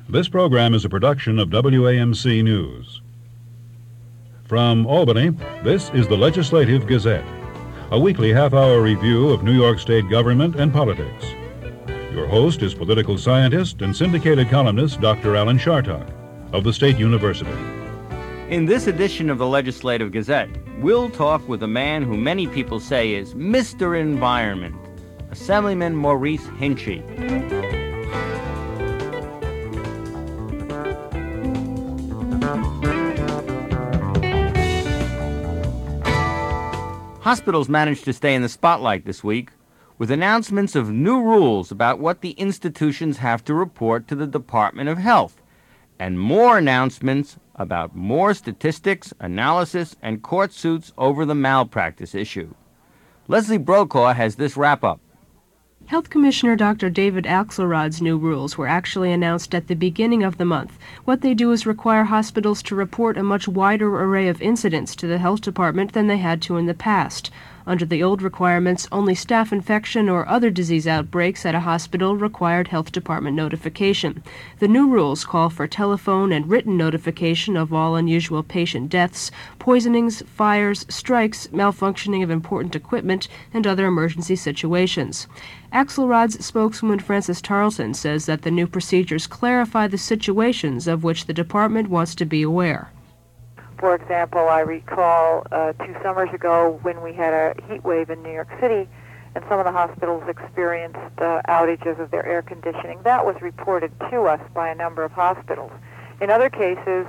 This program is a production of WAMC News. From Albany, this is the Legislative Gazette, a weekly half-hour review of New York State government and politics. Your host is political scientist and syndicated columnist Dr. Alan Chartock of the State University. In this edition of the Legislative Gazette, we'll talk with a man who many people say is Mr. Environment, Assemblyman Maurice Hinchey. Hospitals managed to stay in the spotlight this week with announcements of new rules about what the institutions have to report to the Department of Health, and more announcements about more statistics, analysis, and court suits over the malpractice issue. Leslie Brokaw has this wrap-up. Health Commissioner Dr. David Axelrod's new rules were actually announced at the beginning of the month. What they do is require hospitals to report a much wider array of incidents to the health department than they had to in the past. Under the old requirements, only staph infection or other disease outbreaks at a hospital required health department notification. The new rules call for telephone and written notification of all unusual patient deaths, poisonings, fires, strikes, malfunctioning of important equipment, and other emergency situations. Axelrod's spokeswoman Frances Tarleton says that the new procedures clarify the situations of which the department wants to be aware. For example, I recall 2 summers ago when we had a heat wave in New York City and some of the hospitals experienced outages of their air conditioning. That was reported to us by a number of hospitals. In other cases,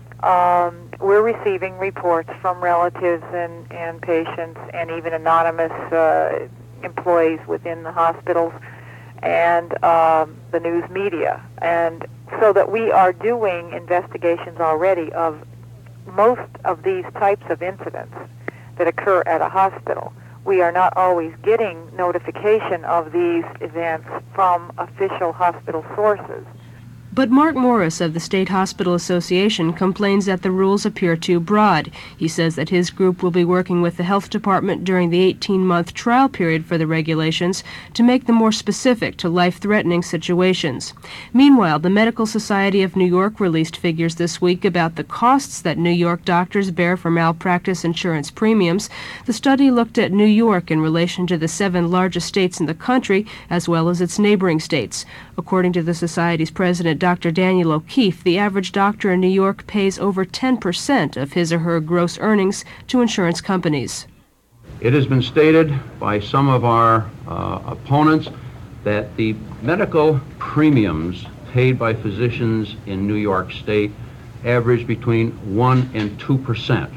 we're receiving reports from relatives and patients and even anonymous employees within the hospitals and the news media. And so that we are doing investigations already of most of these types of incidents that occur at a hospital. We are not always getting notification of these events from official hospital sources. But Mark Morris of the State Hospital Association complains that the rules appear too broad. He says that his group will be working with the health department during the 18-month trial period for the regulations to make them more specific to life-threatening situations. Meanwhile, the Medical Society of New York released figures this week about the costs that New York doctors bear for malpractice insurance premiums. The study looked at New York in relation to the 7 largest states in the country, as well as its neighboring states. According to the Society's president, Dr. Daniel O'Keefe, the average doctor in New York pays over 10% of his or her gross earnings to insurance companies. It has been stated by some of our opponents that the medical premiums paid by physicians in New York State average between 1 and 2%.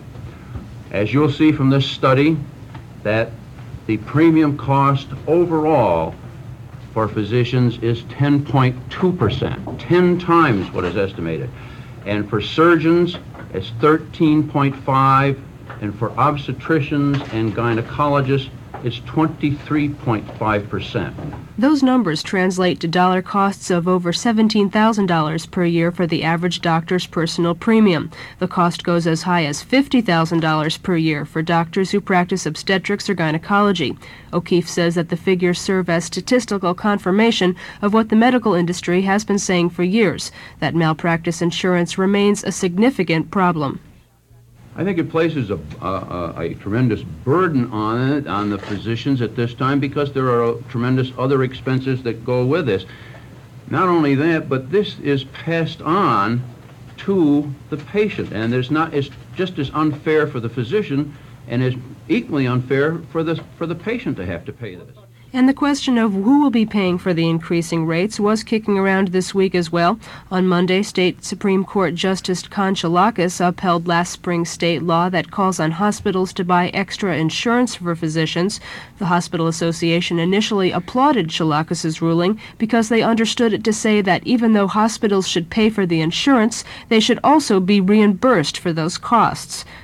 As you'll see from this study, that the premium cost overall for physicians is 10.2%, 10 times what is estimated. And for surgeons, it's 13.5, and for obstetricians and gynecologists, it's 23.5%. Those numbers translate to dollar costs of over $17,000 per year for the average doctor's personal premium. The cost goes as high as $50,000 per year for doctors who practice obstetrics or gynecology. O'Keefe says that the figures serve as statistical confirmation of what the medical industry has been saying for years, that malpractice insurance remains a significant problem. I think it places a tremendous burden on the physicians at this time because there are tremendous other expenses that go with this. Not only that, but this is passed on to the patient, and it's just as unfair for the physician and is equally unfair for the patient to have to pay this. And the question of who will be paying for the increasing rates was kicking around this week as well. On Monday, State Supreme Court Justice Kanchalakis upheld last spring's state law that calls on hospitals to buy extra insurance for physicians. The Hospital Association initially applauded Chalakis' ruling because they understood it to say that even though hospitals should pay for the insurance, they should also be reimbursed for those costs.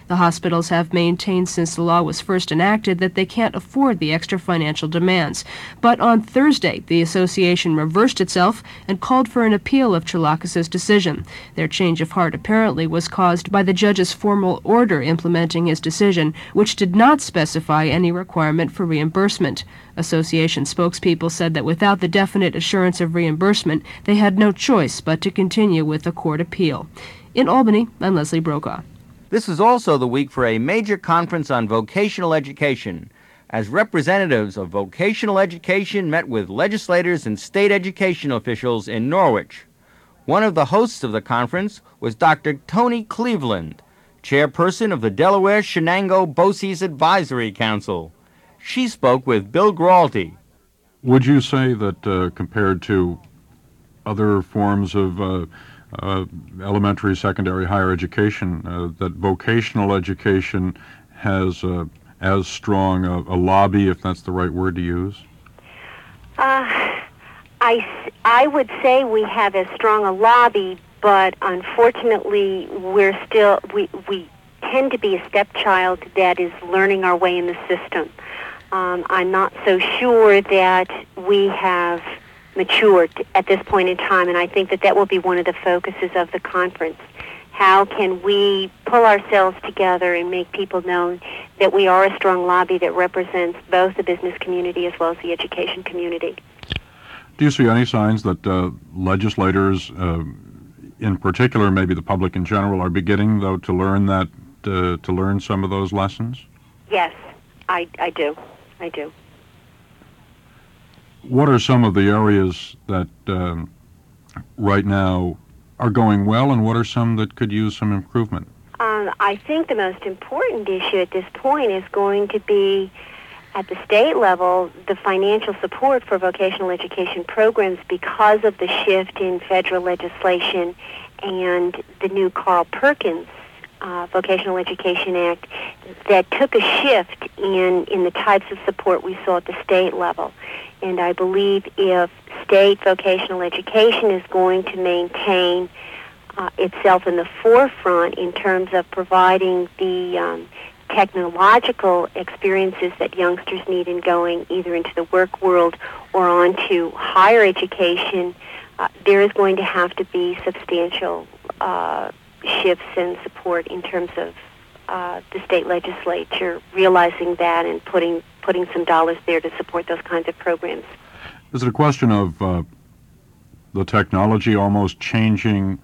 The hospitals have maintained since the law was first enacted that they can't afford the extra financial demands. But on Thursday, the association reversed itself and called for an appeal of Chilakis' decision. Their change of heart apparently was caused by the judge's formal order implementing his decision, which did not specify any requirement for reimbursement. Association spokespeople said that without the definite assurance of reimbursement, they had no choice but to continue with the court appeal. In Albany, I'm Leslie Brokaw. This is also the week for a major conference on vocational education, as representatives of vocational education met with legislators and state education officials in Norwich. One of the hosts of the conference was Dr. Tony Cleveland, chairperson of the Delaware Shenango BOCES Advisory Council. She spoke with Bill Gralty. Would you say that compared to other forms of elementary, secondary, higher education, that vocational education has as strong a lobby, if that's the right word to use? I would say we have as strong a lobby, but unfortunately we tend to be a stepchild that is learning our way in the system. I'm not so sure that we have matured at this point in time, and I think that will be one of the focuses of the conference. How can we pull ourselves together and make people know that we are a strong lobby that represents both the business community as well as the education community? Do you see any signs that legislators, in particular, maybe the public in general, are beginning, though, to learn some of those lessons? Yes, I do. I do. What are some of the areas that right now are going well, and what are some that could use some improvement? I think the most important issue at this point is going to be, at the state level, the financial support for vocational education programs because of the shift in federal legislation and the new Carl Perkins Vocational Education Act that took a shift in the types of support we saw at the state level. And I believe if state vocational education is going to maintain itself in the forefront in terms of providing the technological experiences that youngsters need in going either into the work world or onto higher education, there is going to have to be substantial shifts and support in terms of the state legislature realizing that and putting some dollars there to support those kinds of programs. Is it a question of the technology almost changing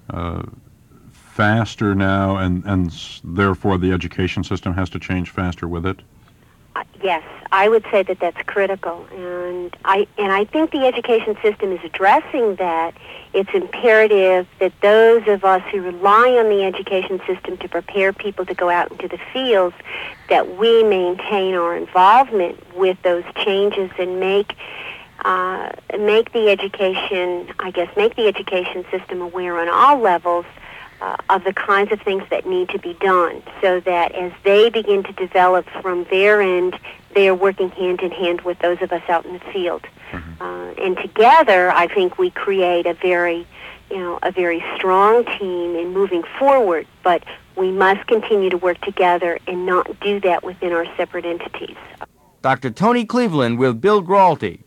faster now, and therefore the education system has to change faster with it? Yes, I would say that that's critical, and I think the education system is addressing that. It's imperative that those of us who rely on the education system to prepare people to go out into the fields, that we maintain our involvement with those changes and make the education system aware on all levels of the kinds of things that need to be done, so that as they begin to develop from their end, they are working hand in hand with those of us out in the field. Mm-hmm. And together, I think we create a very strong team in moving forward, but we must continue to work together and not do that within our separate entities. Dr. Tony Cleveland with Bill Gralty.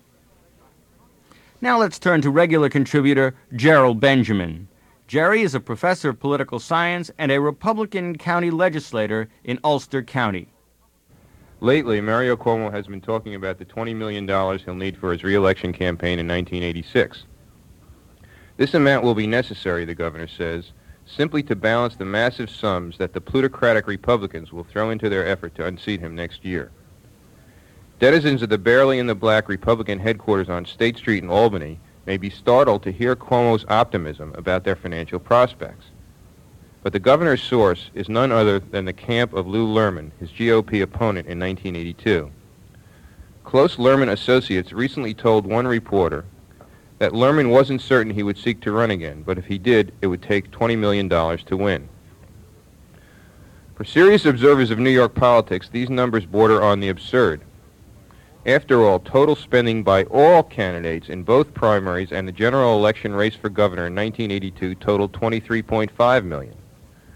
Now let's turn to regular contributor Gerald Benjamin. Jerry is a professor of political science and a Republican county legislator in Ulster County. Lately, Mario Cuomo has been talking about the $20 million he'll need for his re-election campaign in 1986. This amount will be necessary, the governor says, simply to balance the massive sums that the plutocratic Republicans will throw into their effort to unseat him next year. Denizens of the barely in the black Republican headquarters on State Street in Albany may be startled to hear Cuomo's optimism about their financial prospects. But the governor's source is none other than the camp of Lou Lerman, his GOP opponent in 1982. Close Lerman associates recently told one reporter that Lerman wasn't certain he would seek to run again, but if he did, it would take $20 million to win. For serious observers of New York politics, these numbers border on the absurd. After all, total spending by all candidates in both primaries and the general election race for governor in 1982 totaled $23.5 million.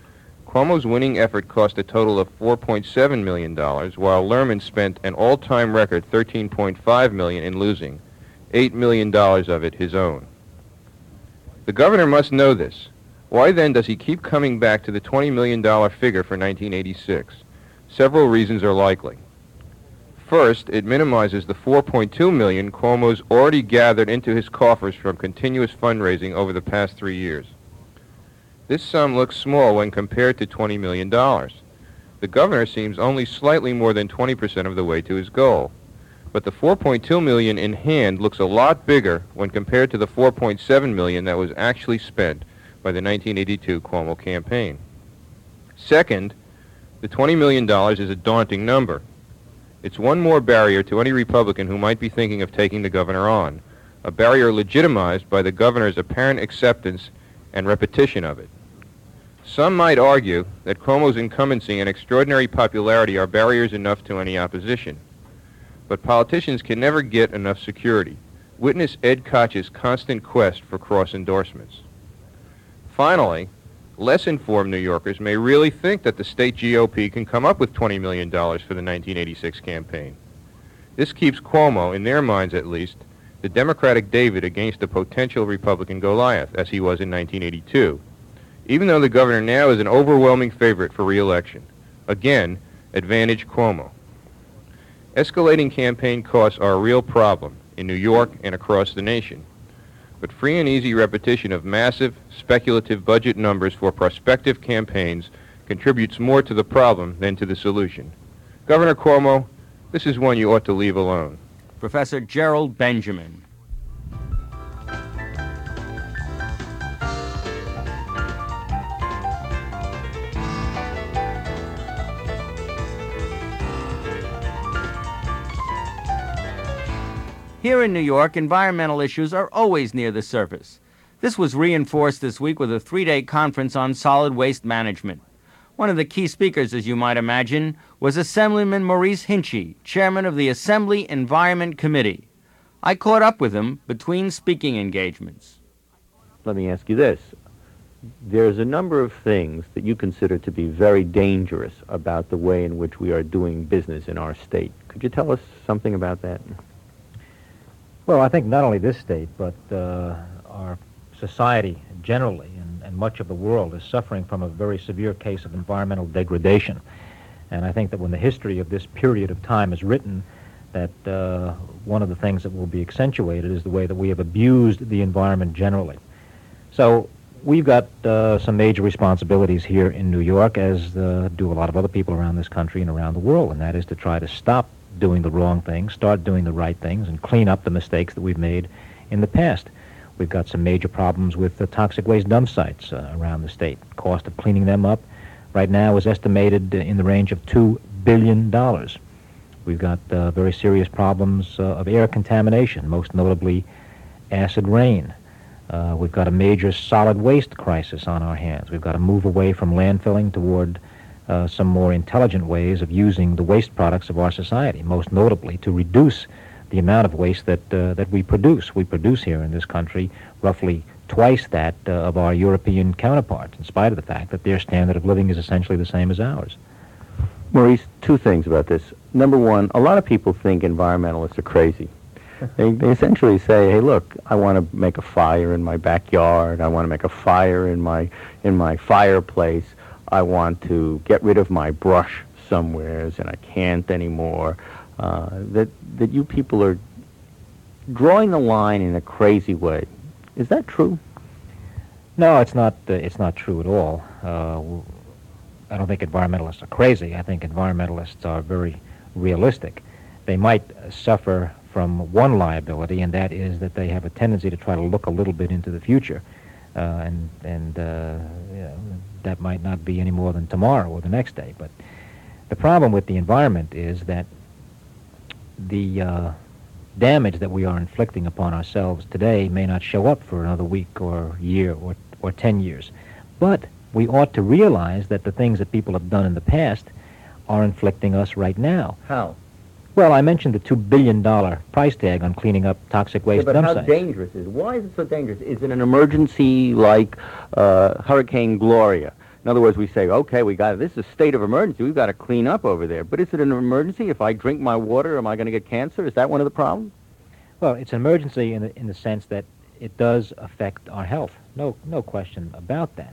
Cuomo's winning effort cost a total of $4.7 million, while Lerman spent an all-time record $13.5 million in losing, $8 million of it his own. The governor must know this. Why then does he keep coming back to the $20 million figure for 1986? Several reasons are likely. First, it minimizes the $4.2 million Cuomo's already gathered into his coffers from continuous fundraising over the past 3 years. This sum looks small when compared to $20 million. The governor seems only slightly more than 20% of the way to his goal. But the $4.2 million in hand looks a lot bigger when compared to the $4.7 million that was actually spent by the 1982 Cuomo campaign. Second, the $20 million is a daunting number. It's one more barrier to any Republican who might be thinking of taking the governor on, a barrier legitimized by the governor's apparent acceptance and repetition of it. Some might argue that Cuomo's incumbency and extraordinary popularity are barriers enough to any opposition. But politicians can never get enough security. Witness Ed Koch's constant quest for cross-endorsements. Finally, less informed New Yorkers may really think that the state GOP can come up with $20 million for the 1986 campaign. This keeps Cuomo, in their minds at least, the Democratic David against a potential Republican Goliath, as he was in 1982, even though the governor now is an overwhelming favorite for re-election. Again, advantage Cuomo. Escalating campaign costs are a real problem in New York and across the nation. But free and easy repetition of massive, speculative budget numbers for prospective campaigns contributes more to the problem than to the solution. Governor Cuomo, this is one you ought to leave alone. Professor Gerald Benjamin. Here in New York, environmental issues are always near the surface. This was reinforced this week with a 3-day conference on solid waste management. One of the key speakers, as you might imagine, was Assemblyman Maurice Hinchey, chairman of the Assembly Environment Committee. I caught up with him between speaking engagements. Let me ask you this. There's a number of things that you consider to be very dangerous about the way in which we are doing business in our state. Could you tell us something about that? Well, I think not only this state, but our society generally and much of the world is suffering from a very severe case of environmental degradation. And I think that when the history of this period of time is written, that one of the things that will be accentuated is the way that we have abused the environment generally. So we've got some major responsibilities here in New York, as do a lot of other people around this country and around the world, and that is to try to stop doing the wrong things, start doing the right things, and clean up the mistakes that we've made in the past. We've got some major problems with the toxic waste dump sites around the state. The cost of cleaning them up right now is estimated in the range of $2 billion. We've got very serious problems of air contamination, most notably acid rain. We've got a major solid waste crisis on our hands. We've got to move away from landfilling toward some more intelligent ways of using the waste products of our society, most notably to reduce the amount of waste that we produce. We produce here in this country roughly twice that of our European counterparts, in spite of the fact that their standard of living is essentially the same as ours. Maurice, two things about this. Number one, a lot of people think environmentalists are crazy. They essentially say, hey, look, I want to make a fire in my backyard. I want to make a fire in my fireplace. I want to get rid of my brush somewheres, and I can't anymore. That you people are drawing the line in a crazy way. Is that true? No, it's not. It's not true at all. I don't think environmentalists are crazy. I think environmentalists are very realistic. They might suffer from one liability, and that is that they have a tendency to try to look a little bit into the future, and that might not be any more than tomorrow or the next day. But the problem with the environment is that the damage that we are inflicting upon ourselves today may not show up for another week or year or 10 years. But we ought to realize that the things that people have done in the past are inflicting us right now. How? Well, I mentioned the $2 billion price tag on cleaning up toxic waste dump sites. But how dangerous is it? Why is it so dangerous? Is it an emergency like Hurricane Gloria? In other words, we say, okay, this is a state of emergency. We've got to clean up over there. But is it an emergency? If I drink my water, am I going to get cancer? Is that one of the problems? Well, it's an emergency in the sense that it does affect our health. No question about that.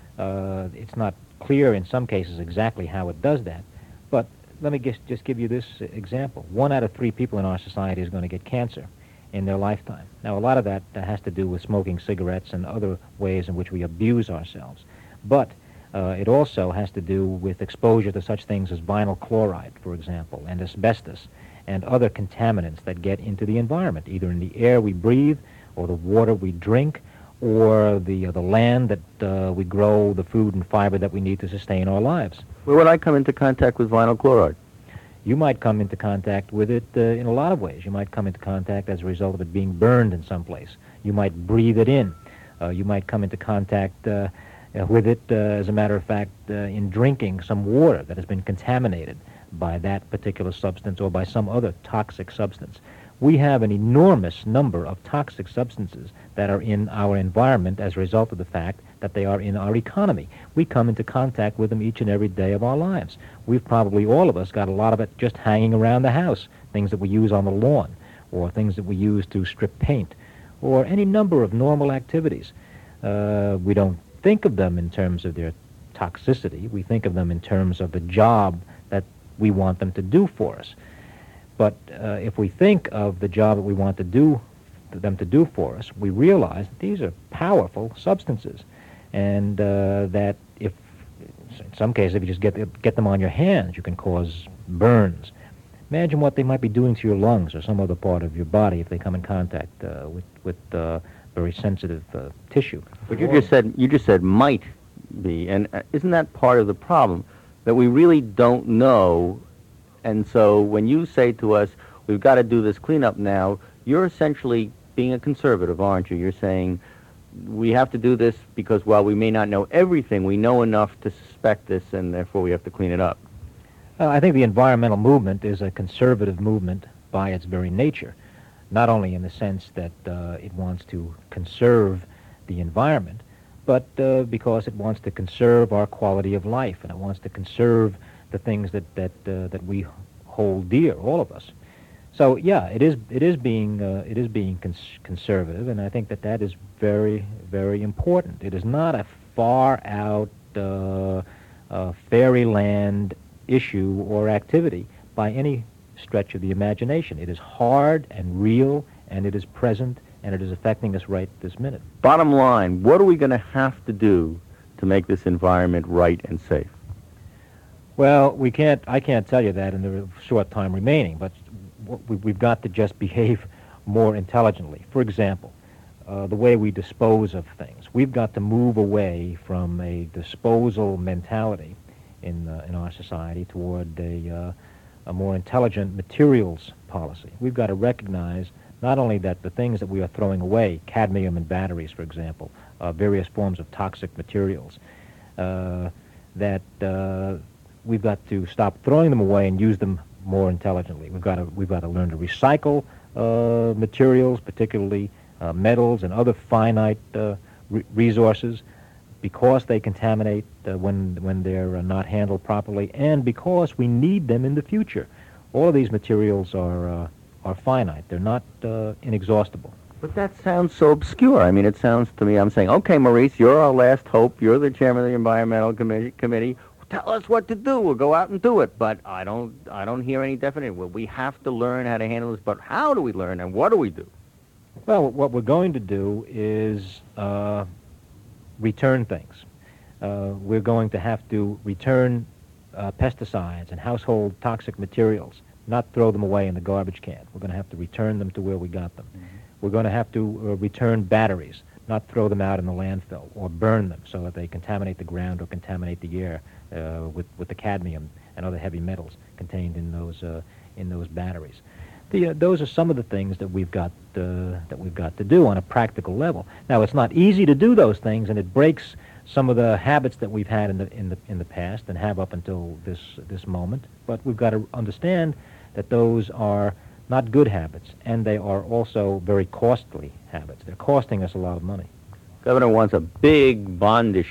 It's not clear in some cases exactly how it does that. But let me just give you this example. 1 out of 3 people in our society is going to get cancer in their lifetime. Now, a lot of that has to do with smoking cigarettes and other ways in which we abuse ourselves. But it also has to do with exposure to such things as vinyl chloride, for example, and asbestos, and other contaminants that get into the environment, either in the air we breathe, or the water we drink, or the land that we grow the food and fiber that we need to sustain our lives. Where would I come into contact with vinyl chloride? You might come into contact with it in a lot of ways. You might come into contact as a result of it being burned in some place. You might breathe it in. You might come into contact with it, as a matter of fact, in drinking some water that has been contaminated by that particular substance or by some other toxic substance. We have an enormous number of toxic substances that are in our environment as a result of the fact that they are in our economy. We come into contact with them each and every day of our lives. We've probably, all of us, got a lot of it just hanging around the house, things that we use on the lawn, or things that we use to strip paint, or any number of normal activities. We don't think of them in terms of their toxicity. We think of them in terms of the job that we want them to do for us. But if we think of the job that we want them to do for us, we realize that these are powerful substances, and that if, in some cases, if you just get them on your hands, you can cause burns. Imagine what they might be doing to your lungs or some other part of your body if they come in contact with very sensitive tissue. But you just said might be, and isn't that part of the problem, that we really don't know? And so when you say to us, we've got to do this cleanup now, you're essentially being a conservative, aren't you? You're saying we have to do this because while we may not know everything, we know enough to suspect this, and therefore we have to clean it up. I think the environmental movement is a conservative movement by its very nature, not only in the sense that it wants to conserve the environment, but because it wants to conserve our quality of life, and it wants to conserve the things that we hold dear, all of us. So yeah, it is being conservative, and I think that is very, very important. It is not a far out fairyland issue or activity by any stretch of the imagination. It is hard and real, and it is present, and it is affecting us right this minute. Bottom line, what are we going to have to do to make this environment right and safe? Well, I can't tell you that in the short time remaining, but we've got to just behave more intelligently. For example, the way we dispose of things. We've got to move away from a disposal mentality in our society toward a more intelligent materials policy. We've got to recognize not only that the things that we are throwing away, cadmium in batteries, for example, various forms of toxic materials, that we've got to stop throwing them away and use them more intelligently. We've got to learn to recycle materials, particularly metals and other finite resources, because they contaminate when they're not handled properly, and because we need them in the future. All of these materials are finite. They're not inexhaustible. But that sounds so obscure. I mean, it sounds to me, I'm saying, okay, Maurice, you're our last hope. You're the chairman of the Environmental Committee. Tell us what to do. We'll go out and do it. But I don't hear any definite. Well, we have to learn how to handle this. But how do we learn, and what do we do? Well, what we're going to do is return things. We're going to have to return pesticides and household toxic materials, not throw them away in the garbage can. We're going to have to return them to where we got them. Mm-hmm. We're going to have to return batteries, not throw them out in the landfill or burn them so that they contaminate the ground or contaminate the air with the cadmium and other heavy metals contained in those batteries. Those are some of the things that we've got to do on a practical level. Now, it's not easy to do those things, and it breaks some of the habits that we've had in the past and have up until this moment. But we've got to understand that those are not good habits, and they are also very costly habits. They're costing us a lot of money. Governor wants a big bond issue.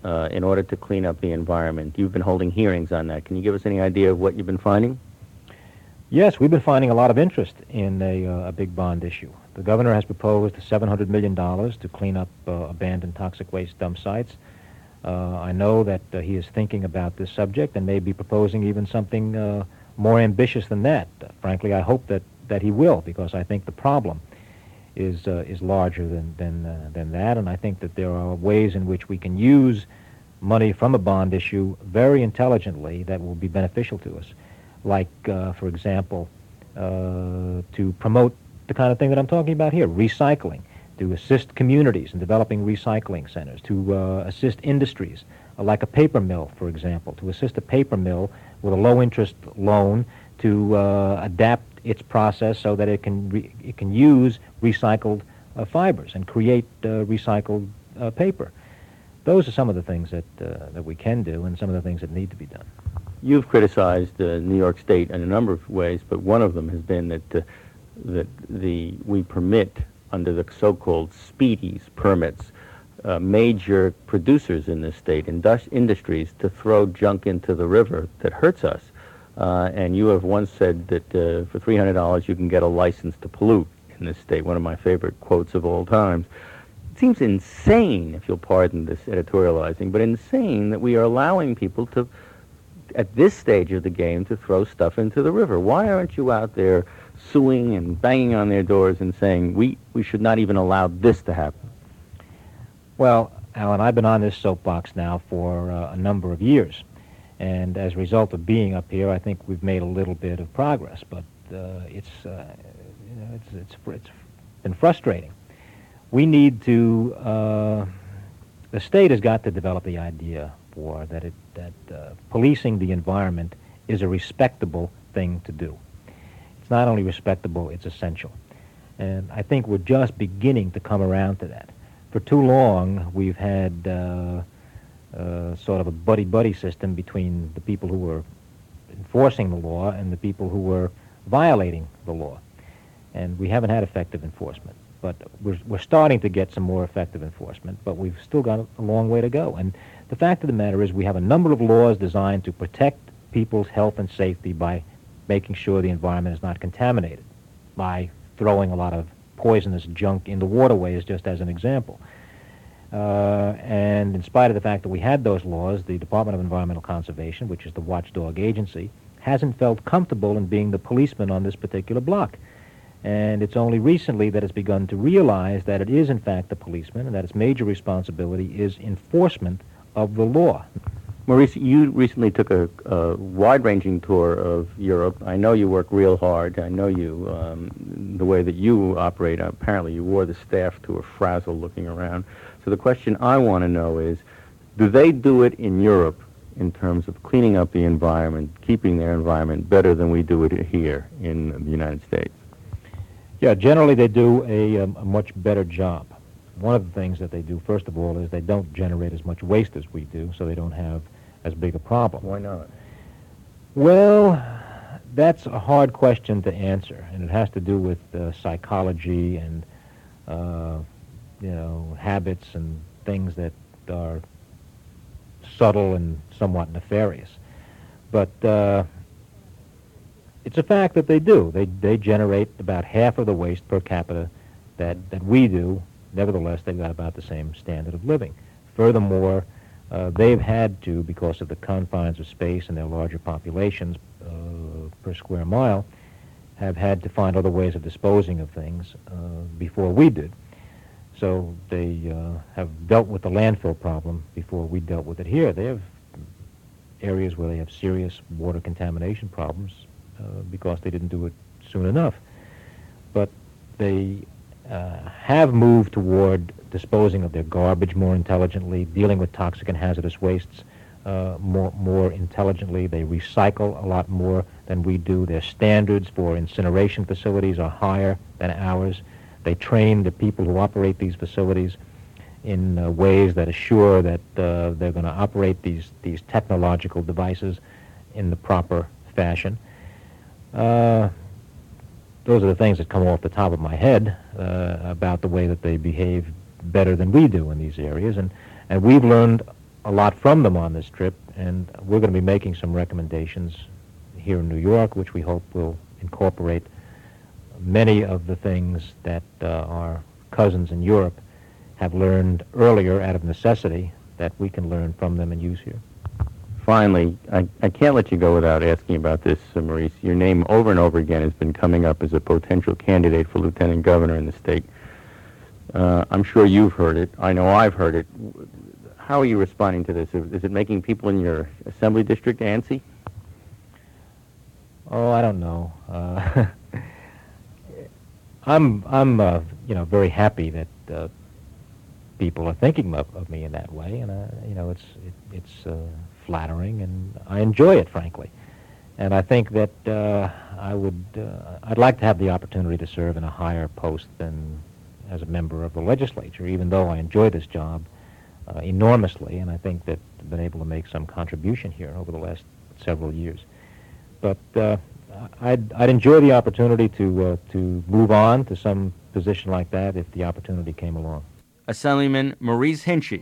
in order to clean up the environment. You've been holding hearings on that. Can you give us any idea of what you've been finding? Yes, we've been finding a lot of interest in a big bond issue. The governor has proposed $700 million to clean up abandoned toxic waste dump sites. I know that he is thinking about this subject and may be proposing even something more ambitious than that. Frankly, I hope that he will, because I think the problem is larger than that, and I think that there are ways in which we can use money from a bond issue very intelligently that will be beneficial to us. Like, for example, to promote the kind of thing that I'm talking about here, recycling, to assist communities in developing recycling centers, to assist industries, like a paper mill, for example, to assist a paper mill with a low-interest loan to adapt its process so that it can use recycled fibers and create recycled paper. Those are some of the things that we can do, and some of the things that need to be done. You've criticized New York State in a number of ways, but one of them has been that we permit, under the so-called Speedies permits, major producers in this state, industries, to throw junk into the river that hurts us. And you have once said that for $300 you can get a license to pollute in this state, one of my favorite quotes of all times. It seems insane, if you'll pardon this editorializing, but insane that we are allowing people to, at this stage of the game, to throw stuff into the river. Why aren't you out there suing and banging on their doors and saying we should not even allow this to happen? Well, Alan, I've been on this soapbox now for a number of years, and as a result of being up here, I think we've made a little bit of progress, but it's been frustrating. We need to, the state has got to develop the idea that policing the environment is a respectable thing to do. It's not only respectable, it's essential. And I think we're just beginning to come around to that. For too long, we've had sort of a buddy-buddy system between the people who were enforcing the law and the people who were violating the law. And we haven't had effective enforcement. But we're starting to get some more effective enforcement, but we've still got a long way to go. And the fact of the matter is we have a number of laws designed to protect people's health and safety by making sure the environment is not contaminated, by throwing a lot of poisonous junk into waterways, just as an example. And in spite of the fact that we had those laws, the Department of Environmental Conservation, which is the watchdog agency, hasn't felt comfortable in being the policeman on this particular block. And it's only recently that it's begun to realize that it is, in fact, the policeman, and that its major responsibility is enforcement of the law. Maurice, you recently took a wide-ranging tour of Europe. I know you work real hard. I know you, the way that you operate, apparently you wore the staff to a frazzle looking around. So the question I want to know is, do they do it in Europe in terms of cleaning up the environment, keeping their environment better than we do it here in the United States? Yeah, generally they do a much better job. One of the things that they do, first of all, is they don't generate as much waste as we do, so they don't have as big a problem. Why not? Well, that's a hard question to answer, and it has to do with psychology and, habits and things that are subtle and somewhat nefarious. But it's a fact that they do. They generate about half of the waste per capita that we do. Nevertheless, they've got about the same standard of living. Furthermore, they've had to, because of the confines of space and their larger populations per square mile, have had to find other ways of disposing of things before we did. So they have dealt with the landfill problem before we dealt with it here. They have areas where they have serious water contamination problems because they didn't do it soon enough. But they have moved toward disposing of their garbage more intelligently, dealing with toxic and hazardous wastes more intelligently. They recycle a lot more than we do. Their standards for incineration facilities are higher than ours. They train the people who operate these facilities in ways that assure that they're going to operate these technological devices in the proper fashion. Those are the things that come off the top of my head about the way that they behave better than we do in these areas. And we've learned a lot from them on this trip, and we're going to be making some recommendations here in New York, which we hope will incorporate many of the things that our cousins in Europe have learned earlier out of necessity that we can learn from them and use here. Finally, I can't let you go without asking about this, Maurice. Your name over and over again has been coming up as a potential candidate for lieutenant governor in the state. I'm sure you've heard it. I know I've heard it. How are you responding to this? Is it making people in your assembly district antsy? Oh, I don't know. I'm very happy that people are thinking of me in that way, and it's flattering, and I enjoy it, frankly. And I think that I'd like to have the opportunity to serve in a higher post than as a member of the legislature, even though I enjoy this job enormously, and I think that I've been able to make some contribution here over the last several years. But I'd enjoy the opportunity to move on to some position like that if the opportunity came along. Assemblyman Maurice Hinchey.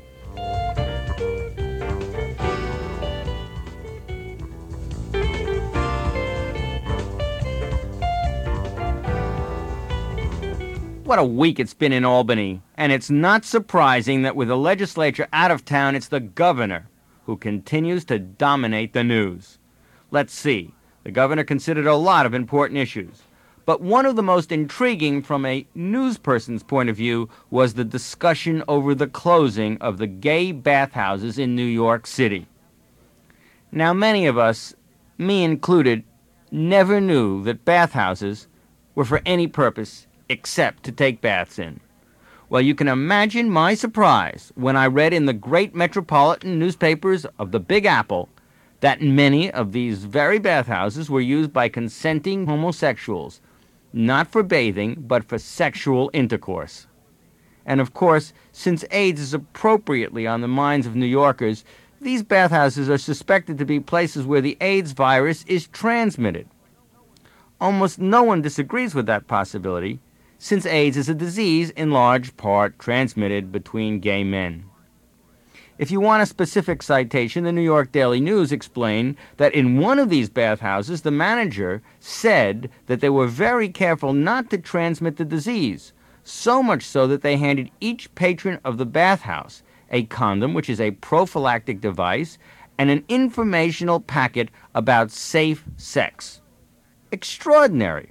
What a week it's been in Albany, and it's not surprising that with the legislature out of town, it's the governor who continues to dominate the news. Let's see. The governor considered a lot of important issues, but one of the most intriguing from a news person's point of view was the discussion over the closing of the gay bathhouses in New York City. Now, many of us, me included, never knew that bathhouses were for any purpose except to take baths in. Well, you can imagine my surprise when I read in the great metropolitan newspapers of the Big Apple that many of these very bathhouses were used by consenting homosexuals, not for bathing, but for sexual intercourse. And of course, since AIDS is appropriately on the minds of New Yorkers, these bathhouses are suspected to be places where the AIDS virus is transmitted. Almost no one disagrees with that possibility, since AIDS is a disease in large part transmitted between gay men. If you want a specific citation, the New York Daily News explained that in one of these bathhouses, the manager said that they were very careful not to transmit the disease, so much so that they handed each patron of the bathhouse a condom, which is a prophylactic device, and an informational packet about safe sex. Extraordinary.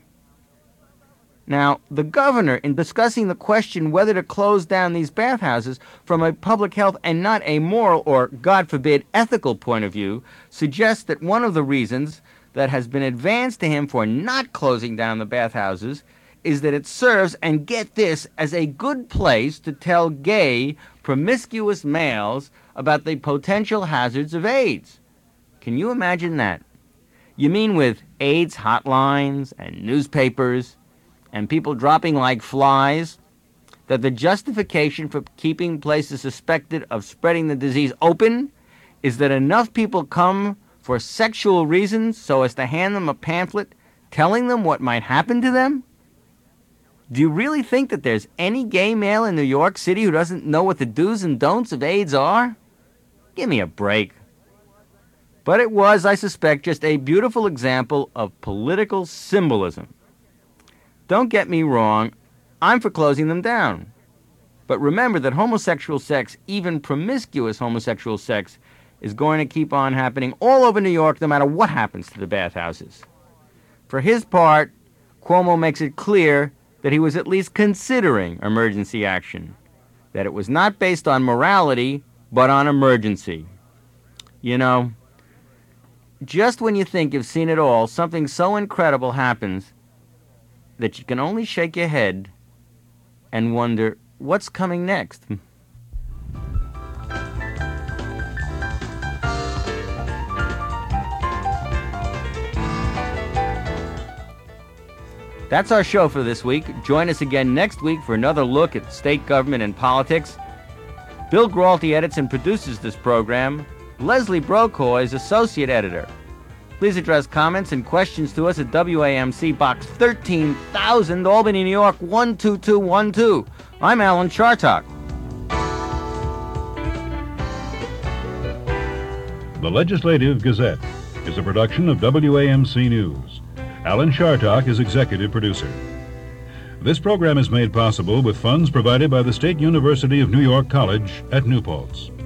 Now, the governor, in discussing the question whether to close down these bathhouses from a public health and not a moral or, God forbid, ethical point of view, suggests that one of the reasons that has been advanced to him for not closing down the bathhouses is that it serves, and get this, as a good place to tell gay, promiscuous males about the potential hazards of AIDS. Can you imagine that? You mean with AIDS hotlines and newspapers and people dropping like flies, that the justification for keeping places suspected of spreading the disease open is that enough people come for sexual reasons so as to hand them a pamphlet telling them what might happen to them? Do you really think that there's any gay male in New York City who doesn't know what the do's and don'ts of AIDS are? Give me a break. But it was, I suspect, just a beautiful example of political symbolism. Don't get me wrong, I'm for closing them down. But remember that homosexual sex, even promiscuous homosexual sex, is going to keep on happening all over New York no matter what happens to the bathhouses. For his part, Cuomo makes it clear that he was at least considering emergency action, that it was not based on morality, but on emergency. You know, just when you think you've seen it all, something so incredible happens that you can only shake your head and wonder, what's coming next? That's our show for this week. Join us again next week for another look at state government and politics. Bill Gralty edits and produces this program. Leslie Brokoy is associate editor. Please address comments and questions to us at WAMC Box 13,000, Albany, New York 12212. I'm Alan Chartock. The Legislative Gazette is a production of WAMC News. Alan Chartock is executive producer. This program is made possible with funds provided by the State University of New York College at New Paltz.